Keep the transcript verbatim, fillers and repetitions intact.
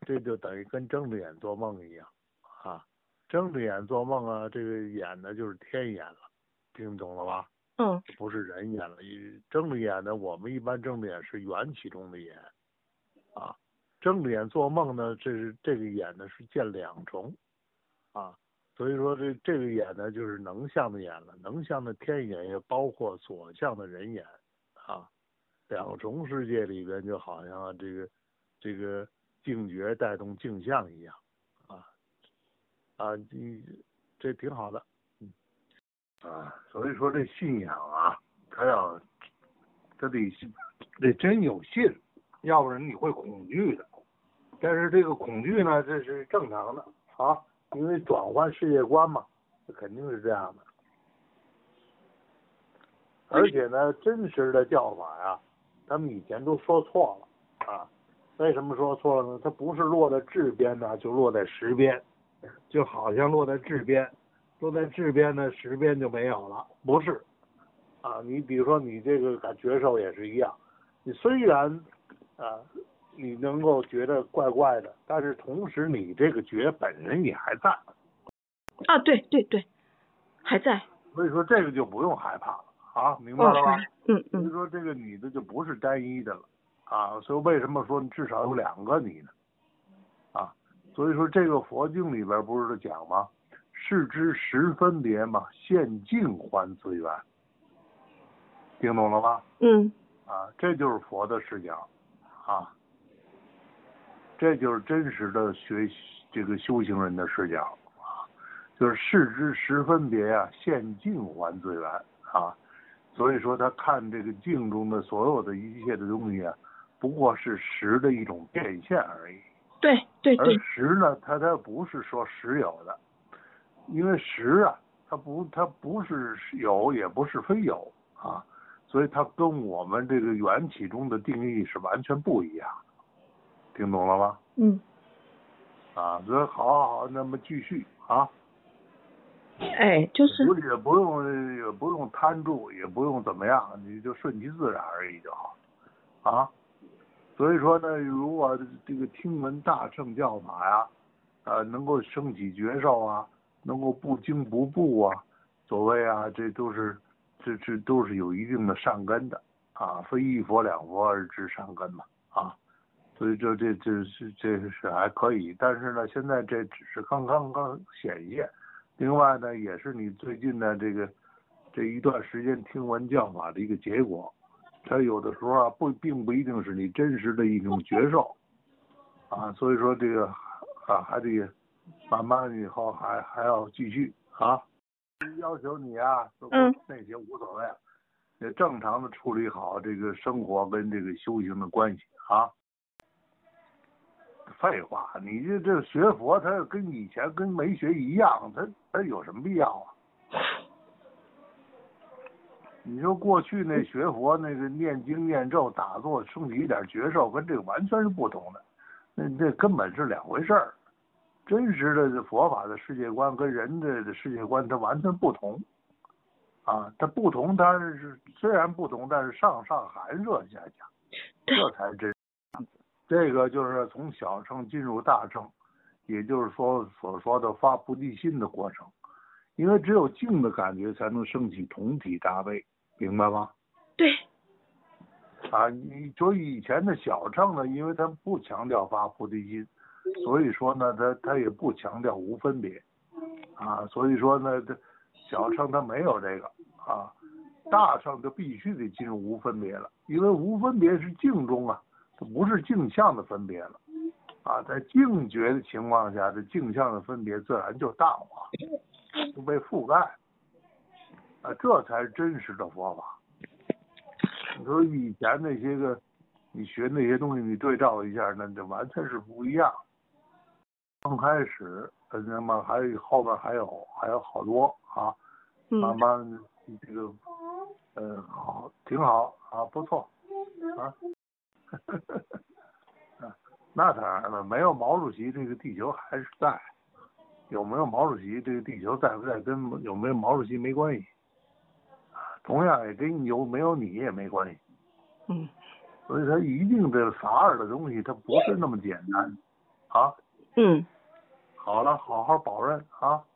这就等于跟睁着眼做梦一样啊。睁着眼做梦啊，这个眼呢就是天眼了，听懂了吧？ 嗯， 不是人眼了。睁着眼呢，我们一般睁着眼是缘起中的眼啊。睁着眼做梦呢，这是这个眼呢是见两重啊。所以说这这个眼呢就是能相的眼了，能相的天眼也包括所相的人眼啊。两重世界里边就好像这个这个境觉带动镜像一样啊啊，你这挺好的，嗯啊，所以说这信仰啊，他要他得得真有信，要不然你会恐惧的。但是这个恐惧呢，这是正常的啊，因为转换世界观嘛，肯定是这样的。而且呢，真实的教法呀，他们以前都说错了啊。为什么说错了呢？它不是落在质边呢，就落在实边，就好像落在质边，落在质边呢，实边就没有了，不是啊。你比如说你这个感觉受也是一样，你虽然啊你能够觉得怪怪的，但是同时你这个觉本身也还在啊，对对对，还在。 所以说这个就不用害怕了啊，明白了吧？ 嗯嗯。 所以说这个你的就不是单一的了啊，所以为什么说你至少有两个你呢？啊，所以说这个佛经里边不是讲吗？视之十分别嘛，现境还自圆。听懂了吗？ 嗯。 啊，这就是佛的视角啊，这就是真实的学这个修行人的视角啊，就是视之十分别啊，现境还自圆啊。所以说他看这个境中的所有的一切的东西啊，不过是实的一种变现而已。 对对对。 而实呢，它它不是说实有的，因为实啊，它不它不是有，也不是非有啊，所以它跟我们这个缘起中的定义是完全不一样。听懂了吗？ 嗯。 啊，所以好好好，那么继续啊。 哎，就是不也不用也不用贪住，也不用怎么样，你就顺其自然而已就好啊。所以说呢，如果这个听闻大乘教法呀，呃，能够升起觉受啊，能够不惊不怖啊，所谓啊，这都是这这都是有一定的善根的啊，非一佛两佛而知善根嘛啊。所以这这这是这是还可以，但是呢，现在这只是刚刚刚显现。另外呢，也是你最近的这个这一段时间听闻教法的一个结果。它有的时候啊，不并不一定是你真实的一种觉受啊，所以说这个啊还得慢慢以后还还要继续啊。要求你啊， 嗯， 那些无所谓，也正常的处理好这个生活跟这个修行的关系啊。废话，你这这学佛，它跟以前跟没学一样，它它有什么必要啊？你说过去那学佛那个念经念咒打坐升起一点觉受，跟这个完全是不同的，那这根本是两回事儿。真实的佛法的世界观跟人的世界观它完全不同啊，它不同，但是虽然不同，但是上上含摄下降，这才真。这个就是从小乘进入大乘，也就是说所说的发菩提心的过程，因为只有静的感觉才能升起同体大悲，明白吗？ 对。 啊，你所以以前的小乘呢，因为它不强调发菩提心，所以说呢，它它也不强调无分别，啊，所以说呢，这小乘它没有这个啊，大乘就必须得进入无分别了，因为无分别是静中啊。它不是镜像的分别了，啊，在净觉的情况下，这镜像的分别自然就淡化，就被覆盖，啊，这才是真实的佛法。你说以前那些个，你学那些东西，你对照一下，那就完全是不一样。刚开始，呃，那么还有后边还有还有好多啊，慢慢这个，呃，好，挺好啊，不错，啊。那当然了，没有毛主席，这个地球还是在；有没有毛主席，这个地球在不在，跟有没有毛主席没关系。同样也跟有没有你也没关系。 嗯。 所以它一定这法尔的东西，它不是那么简单啊。 嗯， 好了，好好保任啊。